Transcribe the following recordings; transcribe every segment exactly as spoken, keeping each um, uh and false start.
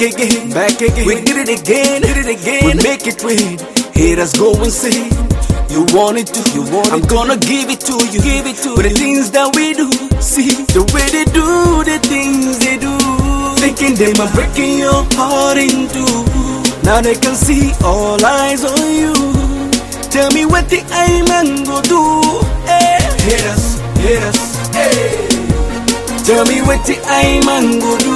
again, back again. We did it again, did it again. We make it rain. Haters go and say, you want it to, you want it. I'm gonna give it to you, give it to. But the things that we do, see the way they do, the things they do. Thinking they might breaking your heart in two. Now they can see all eyes on you. Tell me what the I man go do. Hey. Haters, haters, hey. Tell me what the I man go do.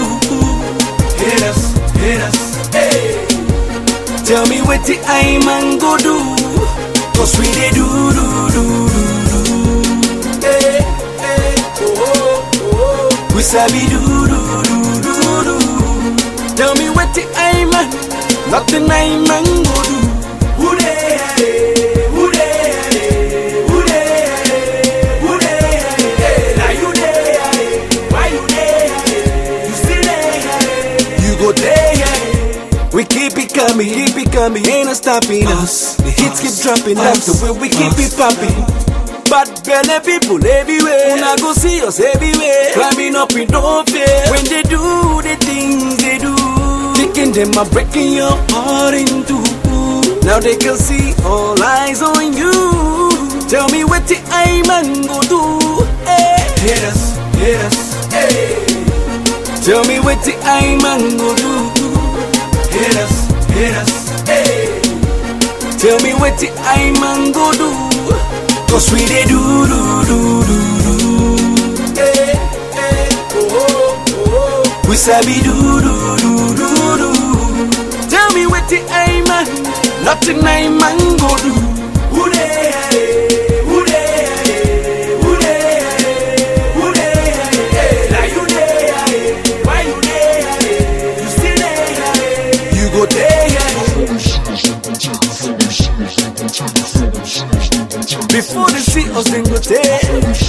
Haters, haters, hey. Tell me what the I man go do. Cause we they do, do, do, do, do. Hey, hey, oh, oh, oh. We sabi do, do, do, do, do. Tell me what the I man, nothing I man go do. Who they are, who they are, who they are, who they are. Now you there, why you there? You still there, you go there. We keep it coming, keep it coming, ain't no stopping us. The hits keep dropping, that's the way we keep it popping. Bad belly people everywhere, wanna go see us everywhere. Climbing up in no fear. When they do the things they do, thinking them are breaking your heart in two. Now they can see all eyes on you. Tell me what the I man go do. Hey. Haters, haters, hey. Tell me what the I man go do. Haters, haters, hey. Tell me what the I man go do. Cause we they do, do, do, do, do. Hey, hey, oh, oh, oh. We sabi do, do, do, do, do. Tell me what the I man, nothing I man go do. Who they are, who they are, who they are, who they are. Now you there, why you there? You still there, you go there. Before they see us, then go there.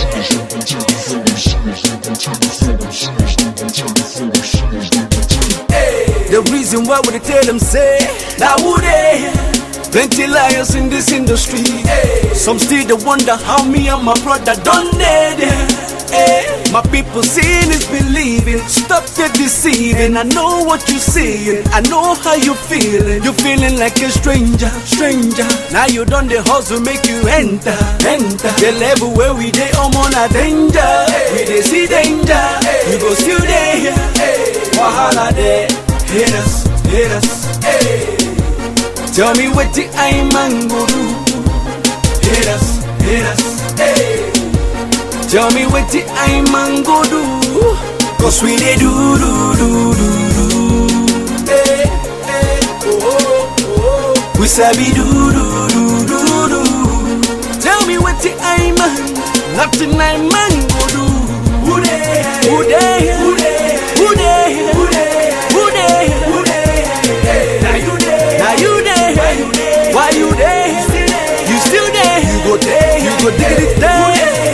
Hey, the reason why would they tell them say, now who they? Plenty liars in this industry. Hey. Some still they wonder how me and my brother done it. Hey. My people seeing is believing. Stop the deceiving. I know what you seeing. I know how you feeling. You feeling like a stranger, stranger. Now you done the hustle make you enter, enter. The level where we dey I'm on a danger. Hey. We dey see danger. Hey. You go still there. Hey. Wahala there. Haters, haters. Hey. Tell me what the I man go do. Haters, haters, hey. Tell me what the I man go do. Cause we they do, do, do, do, do. Hey, hey, oh, oh, oh. We sabi do, do, do, do, do. Tell me what the I man, nothing I man go do. Who they, who they, who they, who they, who they, who they, who they. Now you there, now you there. Why you there? You still there? You go there? You go dig it there?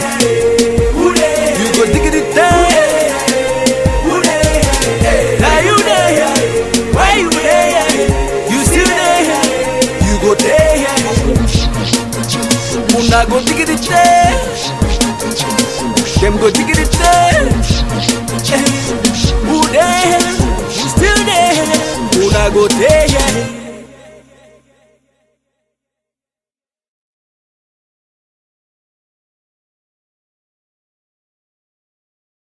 You go dig it there? Now you there? Why you there? You still there? You go there? Una go dig it there? Them go dig it there? Who there? You still there? Una go there?